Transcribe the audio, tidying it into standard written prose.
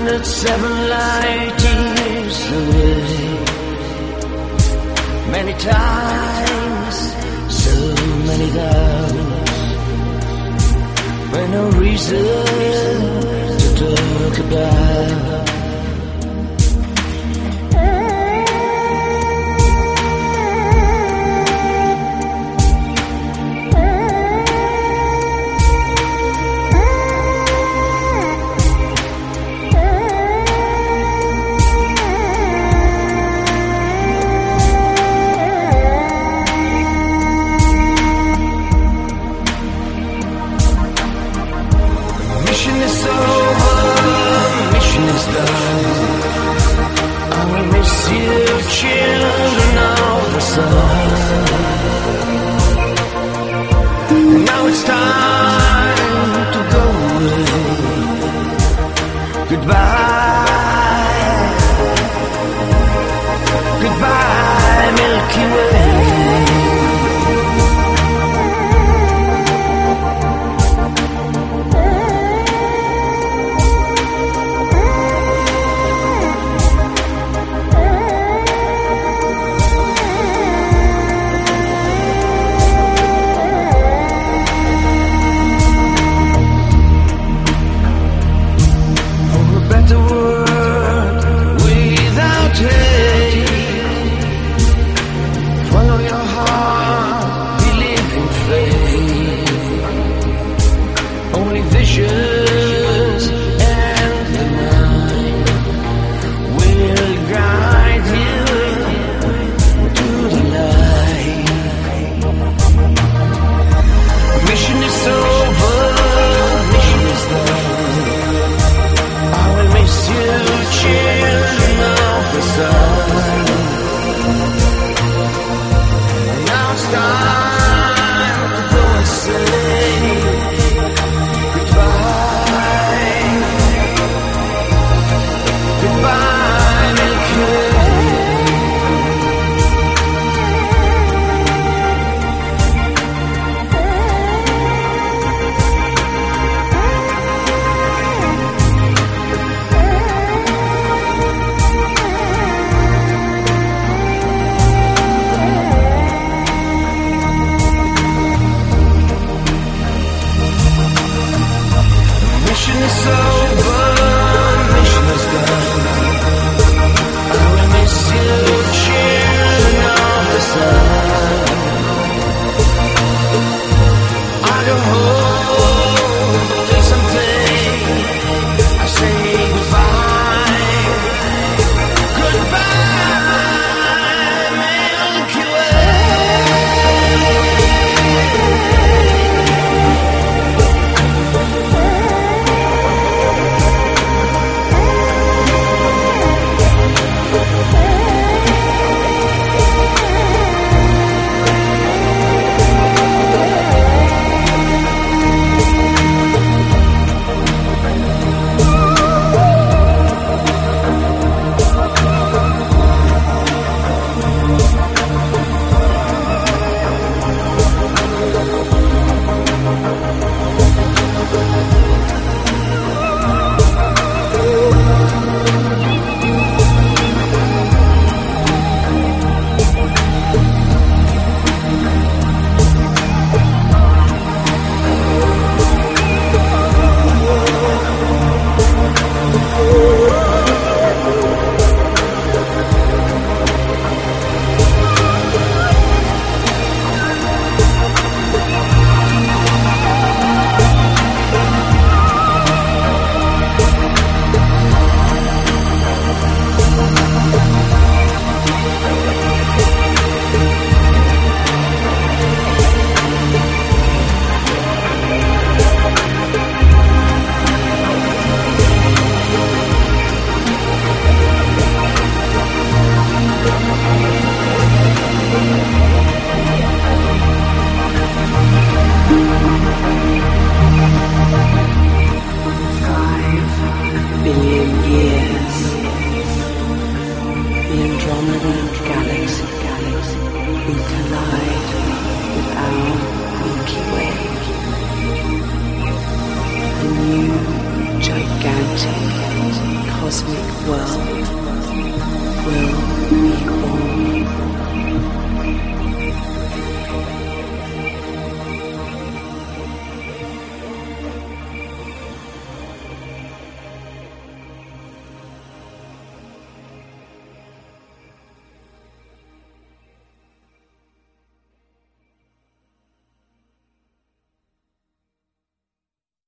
107 light years away. Many times, so many doubts, but no reason to talk about. Mission is over, mission is done. I will miss you, children of the sun. Now it's time to go away. Goodbye, goodbye, Milky Way. Visions and the night will guide you to the light. Mission is over, mission is done. I will miss you, children of the sun. Now it's time to go and say cosmic well will